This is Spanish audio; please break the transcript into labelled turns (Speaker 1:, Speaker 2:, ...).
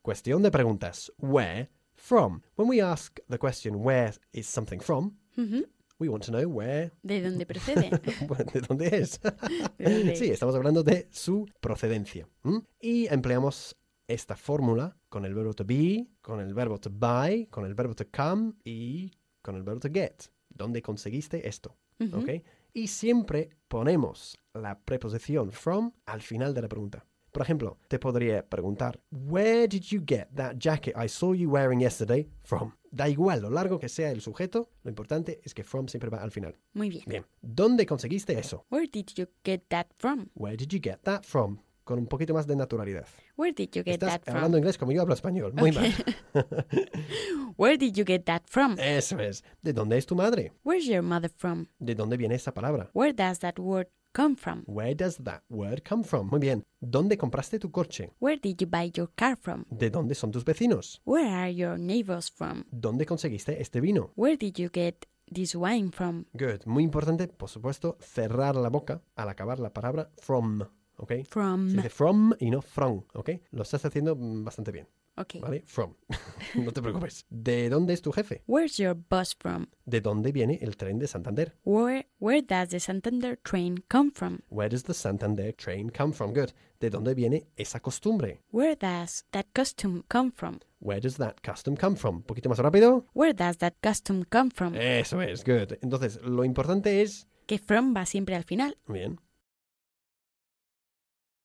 Speaker 1: Cuestión de preguntas. Where from? When we ask the question, where is something from, we want to know where...
Speaker 2: ¿De dónde procede?
Speaker 1: ¿De dónde es?
Speaker 2: ¿De dónde
Speaker 1: Sí,
Speaker 2: es?
Speaker 1: estamos hablando de su procedencia. Y empleamos esta fórmula con el verbo to be, con el verbo to buy, con el verbo to come y con el verbo to get. ¿Dónde conseguiste esto? ¿Ok? Y siempre ponemos la preposición from al final de la pregunta. Por ejemplo, te podría preguntar, Where did you get that jacket I saw you wearing yesterday from? Da igual lo largo que sea el sujeto, lo importante es que from siempre va al final.
Speaker 2: Muy bien.
Speaker 1: Bien, ¿dónde conseguiste eso?
Speaker 2: Where did you get that from?
Speaker 1: Where did you get that from? Con un poquito más de naturalidad.
Speaker 2: Where did you get
Speaker 1: Estás
Speaker 2: that from?
Speaker 1: hablando inglés como yo hablo español. Muy mal.
Speaker 2: Where did you get that from?
Speaker 1: Eso es. ¿De dónde es tu madre?
Speaker 2: Where's your mother from?
Speaker 1: ¿De dónde viene esa palabra?
Speaker 2: Where does that word come from?
Speaker 1: Where does that word come from? Muy bien. ¿Dónde compraste tu coche?
Speaker 2: Where did you buy your car from?
Speaker 1: ¿De dónde son tus vecinos?
Speaker 2: Where are your neighbors from?
Speaker 1: ¿Dónde conseguiste este vino?
Speaker 2: Where did you get this wine from?
Speaker 1: Good. Muy importante, por supuesto, cerrar la boca al acabar la palabra from. ¿Ok?
Speaker 2: From.
Speaker 1: Se dice from y no from. ¿Ok? Lo estás haciendo bastante bien.
Speaker 2: Okay.
Speaker 1: ¿Vale? From. No te preocupes. ¿De dónde es tu jefe?
Speaker 2: Where's your bus from?
Speaker 1: ¿De dónde viene el tren de Santander?
Speaker 2: Where does the Santander train come from?
Speaker 1: Where does the Santander train come from? Good. ¿De dónde viene esa costumbre?
Speaker 2: Where does that costume come from?
Speaker 1: Where does that custom come from? Un poquito más rápido.
Speaker 2: Where does that costume come from?
Speaker 1: Eso es. Good. Entonces, lo importante es...
Speaker 2: Que from va siempre al final.
Speaker 1: Bien.